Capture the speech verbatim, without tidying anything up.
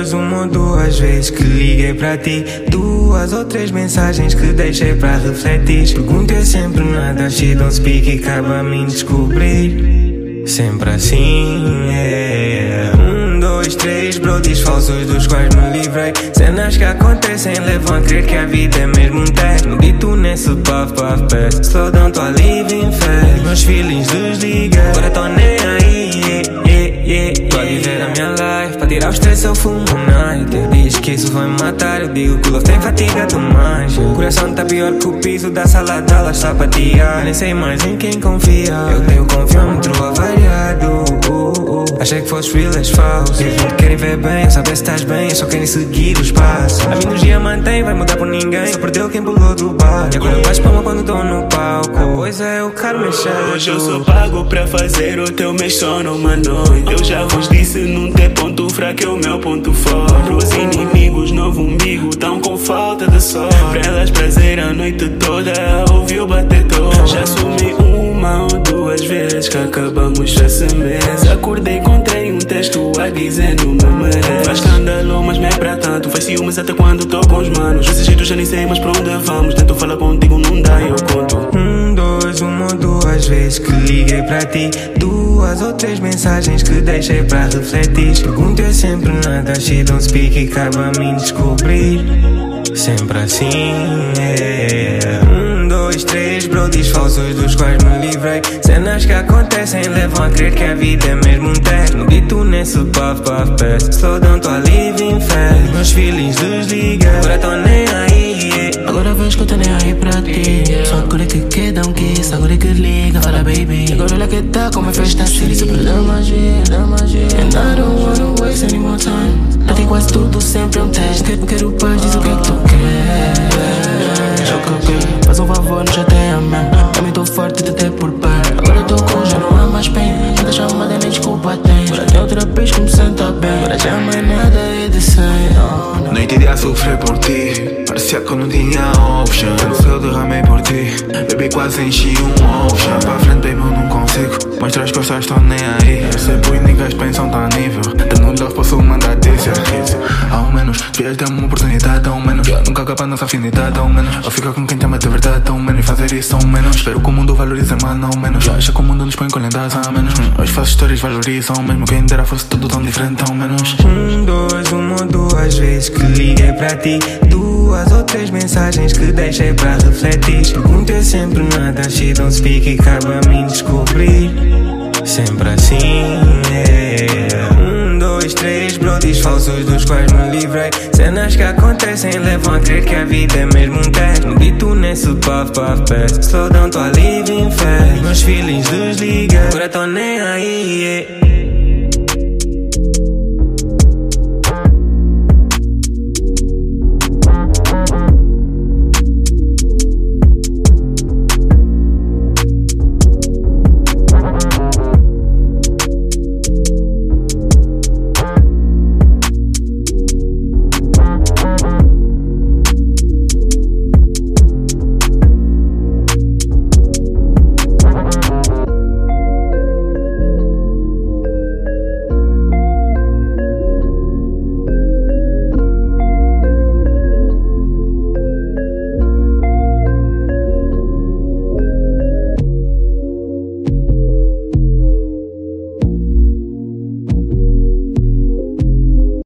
dois, uma ou duas vezes que liguei pra ti, duas ou três mensagens que deixei pra refletir. Perguntei sempre nada, she don't speak e acaba a mim descobrir. Sempre assim, yeah. Um, dois, três brodies falsos dos quais me livrei. Cenas que acontecem levam a crer que a vida é mesmo um teste. No dito nesse puff, puff, pass. Slow down, tô a living fast. Meus feelings desliguei, agora tô nem aí, yeah, yeah, yeah. Tô a viver a minha life, pra tirar o stress eu fumo um night. Diz que isso vai me matar, eu digo que o love tem fatiga demais. O coração tá pior que o piso da sala de aulas sapatear. Nem sei mais em quem confiar. Eu tenho confiômetro avariado, uh, uh. Achei que fosse real, és falso. Eles não te querem ver bem, saber se estás bem, só querem seguir os passos. A minha energia mantém, vai mudar por ninguém. Só perdeu quem pulou do bar. E agora vais palma quando tô no palco. Pois é, o karma é chato. Hoje eu sou pago pra fazer o teu mês só numa noite. Eu já vos disse, não tem ponto fraco, é o meu ponto forte. Os inimigos, novo umbigo, tão com falta de sorte. Pra elas prazer a noite toda, ouviu bater todo. Já sumi uma ou duas vezes que acabamos essa mesa. Acordei, encontrei um texto a dizer não me merece. Faz escândalo, mas não é pra tanto. Faz ciúmes até quando tô com os manos. Desse jeito já nem sei mais pra onde vamos. Tento falar contigo, não dá, eu conto. Um, dois, uma ou duas vezes que liguei pra ti, duas ou três mensagens que deixei pra refletir. Perguntei sempre nada, she don't speak e acaba a mim descobrir. Sempre assim, yeah. Um, dois, três brodies falsos dos quais me livrei. Cenas que acontecem levam a crer que a vida é mesmo um teste. No dito nesse puff, puff, pass. Slow down, tô a living fast. Meus feelings desliguei, agora tô nem aí, yeah. Agora vejo que eu tô nem aí pra ti. Só agora que quer dar um kiss, agora que liga, fala baby. Agora olha que tá como é festa assim. Isso pra dar magia, dar magia. And I don't wanna waste any more time. Pra ti quase tudo sempre é um teste. Quero, quero paz, diz o que é que tu queres. É o que eu quero, faz um favor, não chateia mesmo. Também tô forte de ter por perto. Agora tô com, já não há mais pena. Tanta chamada nem desculpa tem. Agora tem outra vez que me senta bem. Agora já mais nada é de cem. Noite de a sofrer por ti, parecia que eu não tinha option. No céu eu derramei por ti, bebi quase enchi um ocean. Pra frente baby eu não consigo, mostrar as costas estão nem aí. Eu sei por niggas pensam tá a nível, dando love posso mandar dizer. Ao menos, devias dar-me uma oportunidade, ao menos. Nunca acaba nossa afinidade, ao menos. Ou fica com quem te ama de verdade, ao menos. E fazer isso, ao menos. Espero que o mundo valorize mais, ao menos. Acha que o mundo nos põe com lendas, ao menos. Hoje faço histórias, valorizam, mesmo quem dera fosse tudo tão diferente, ao menos. Um, dois, uma ou duas vezes que liguei pra ti, duas ou três mensagens que deixei pra refletir. Perguntei sempre nada, she don't speak e acaba a mim descobrir. Sempre assim, yeah. Um, dois, três brodies falsos dos quais me livrei. Cenas que acontecem levam a crer que a vida é mesmo um teste. No dito nesse puff, puff, pass. Slow down, tô a living fast. Meus feelings desliguei, agora tô nem aí, yeah.